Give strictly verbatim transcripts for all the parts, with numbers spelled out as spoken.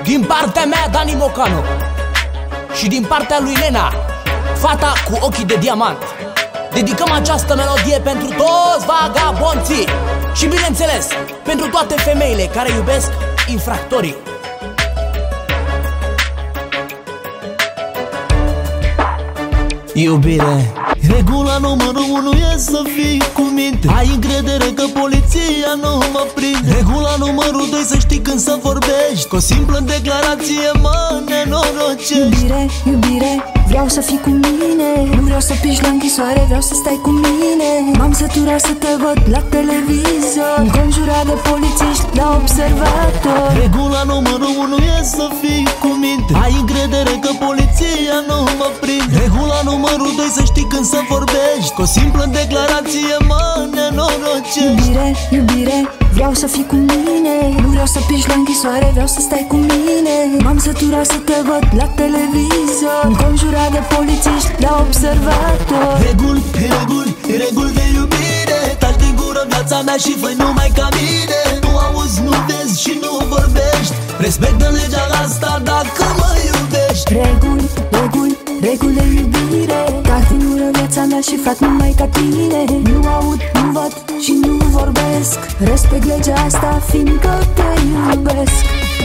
Din partea mea, Dani Mocanu. Și din partea lui Lena, fata cu ochii de diamant. Dedicăm această melodie pentru toți vagabonții și, bineînțeles, pentru toate femeile care iubesc infractorii. Iubire, regula numărul unu e să fii cu minte. Ai încredere că poliția nu mă prinde. Regula numărul doi, să știi când să vorbești. Cu o simplă declarație mă nenorocești. Iubire, iubire, vreau să fii cu mine. Nu vreau să piși la închisoare, vreau să stai cu mine. M-am săturat să te văd la televizor, înconjurat de polițiști la observator. Regula numărul unu e să fii cu minte. Ai încredere că poliția nu mă prinde. Regula numărul doi, să știi când să vorbești. Cu o simplă declarație mă nenorocești. Iubire, iubire, vreau să fii cu mine. Nu vreau să piși la închisoare, vreau să stai cu mine. M-am săturat să te văd la televizor, înconjurat de polițiști la observator. Reguli, reguli, reguli de iubire. Taci din gură viața mea și fă numai ca mine. Nu auzi, nu vezi și nu vorbești. Respectă legea asta dacă mă iubești. Reguli, reguli, reguli de iubire. Taci din gură viața mea și fac numai ca tine. Nu aud, nu văd și nu vorbesc. Respect legea asta fiindcă te iubesc.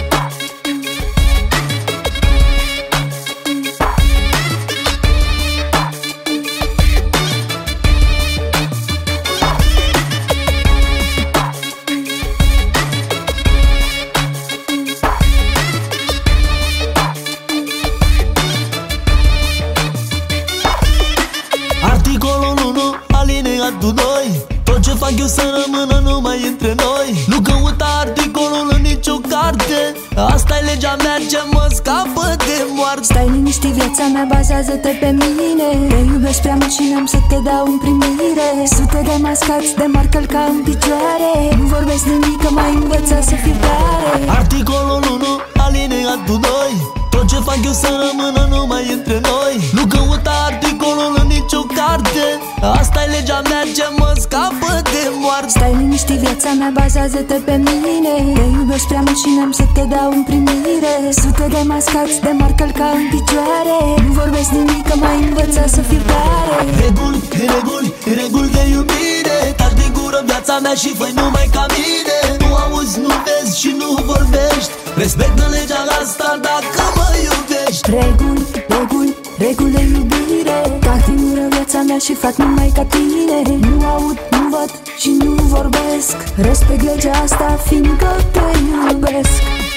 Articolul unu, alineatul doi. Tot ce fac eu să rămână numai între noi. Nu căuta articolul în nicio carte. Asta e legea mea ce mă scapă de moarte. Stai liniștit, viața mea, bazează-te pe mine. Te iubesc prea mult și n-am să te dau în primire. Sute de mascați de m-ar călca în picioare. Nu vorbesc nimic, că m-ai învățat să fiu tare. Articolul unu, alineatul doi. Tot ce fac eu să rămână numai între noi. Nu căuta articolul în nicio carte. Asta e legea mea ce mă scapă de moarte. Stai liniștit, viața mea, bazează-te pe mine. Te iubesc prea mult și n-am să te dau în primire. Sute de mascați de m-ar călca în picioare. Nu vorbesc nimic, că m-ai învățat să fiu tare. Reguli, reguli, reguli de iubire. Taci din gură viața mea și fă numai ca mine. Nu auzi, nu vezi și nu vorbești. Respectă legea asta dacă mă iubești. Reguli, reguli, reguli de iubire. Tac din gură viața mea și fac numai ca tine. Nu aud, nu văd și nu vorbesc. Respect legea asta fiindcă te iubesc.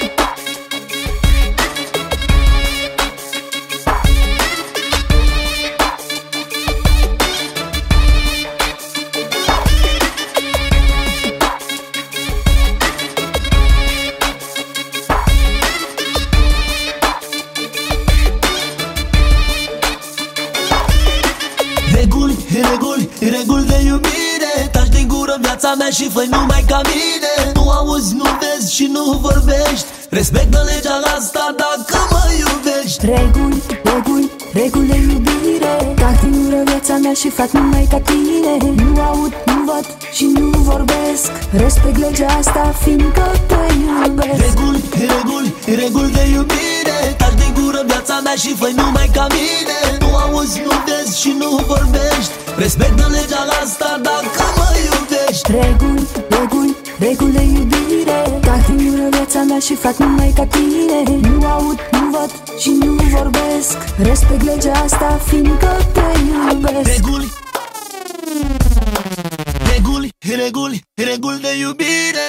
Reguli, reguli, reguli de iubire. Taci din gură viața mea și fă numai ca mine. Nu auzi, nu vezi și nu vorbești. Respectă legea asta dacă mă iubești. Reguli, reguli, reguli de iubire. Tac din gură viața mea și fac numai ca tine. Nu aud, nu văd și nu vorbesc. Respect legea asta fiindcă te iubesc. Reguli, reguli, reguli de iubire. Taci din gură viața mea și fă numai ca mine. Nu auzi, nu vezi și nu vorbești. Respectă legea asta dacă mă iubești. Reguli, reguli, reguli de iubire. Tac din gură viața mea și fac numai ca tine. Nu aud, nu văd și nu vorbesc. Respect legea asta fiindcă te iubesc. Reguli, reguli, reguli, reguli de iubire.